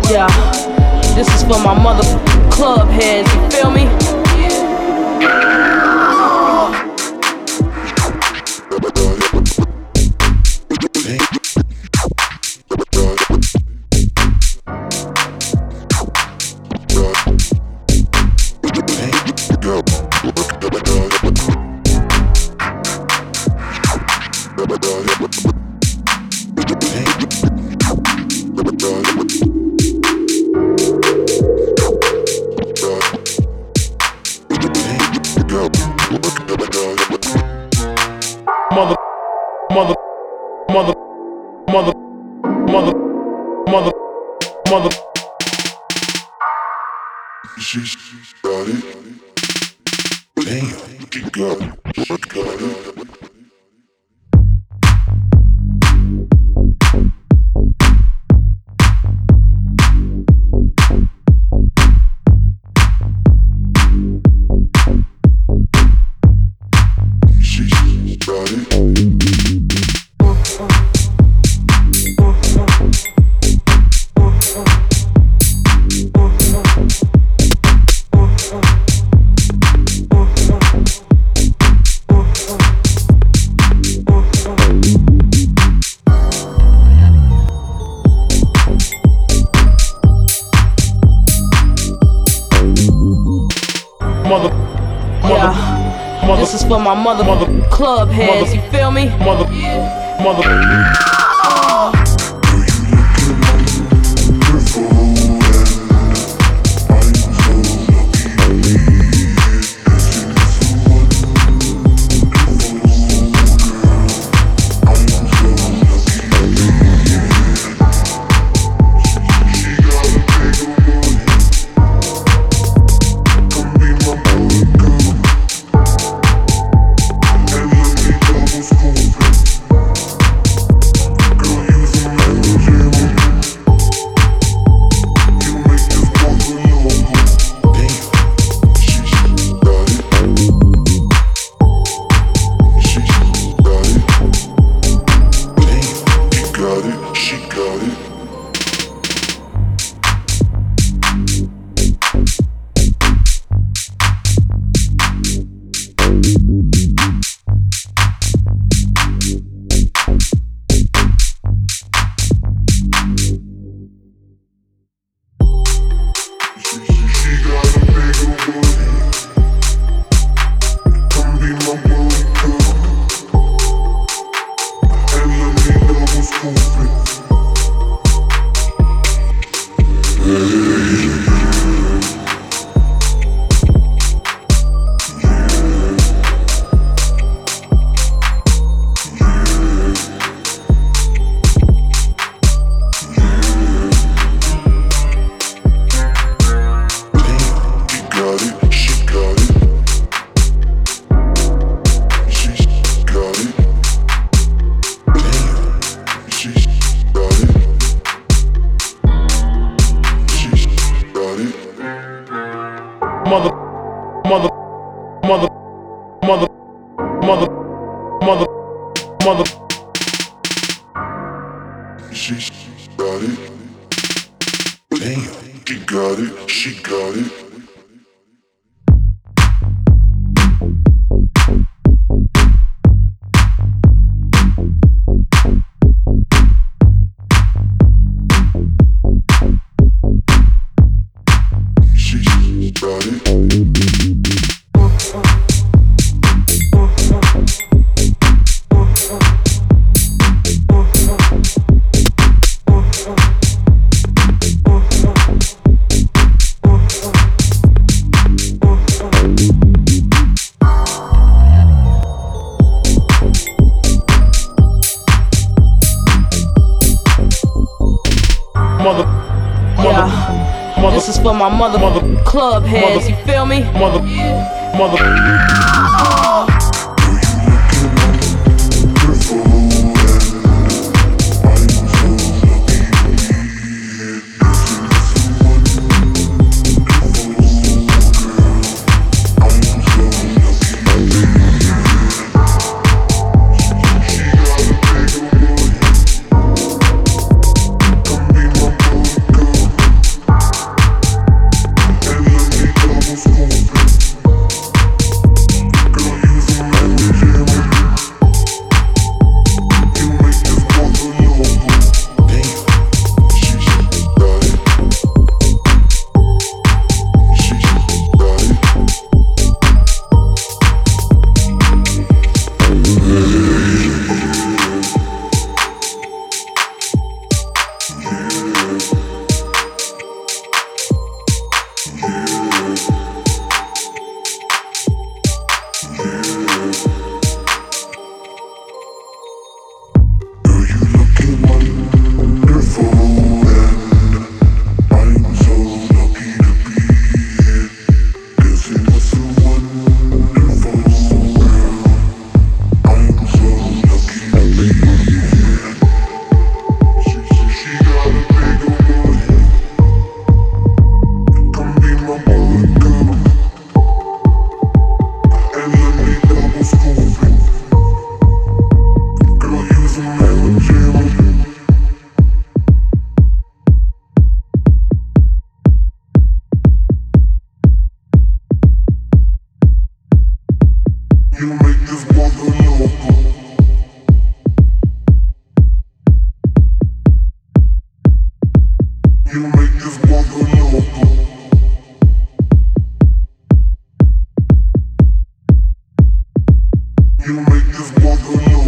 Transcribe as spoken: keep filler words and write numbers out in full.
Yeah, this is for my mother club heads, you feel me? Mother, mother, mother, mother, mother, mother, mother. She's got it. Damn, she got it. She got it. Mother, mother, yeah, mother, this is for my mother, mother club heads, mother, you feel me? Mother, mother. Oh. Mother, mother, mother, mother, mother, mother, mother. She's got it. Damn, she got it. She got it. Mother, mother, yeah, mother, this is for my mother, mother club heads, mother, you feel me? Mother, mother. Oh. You make this mother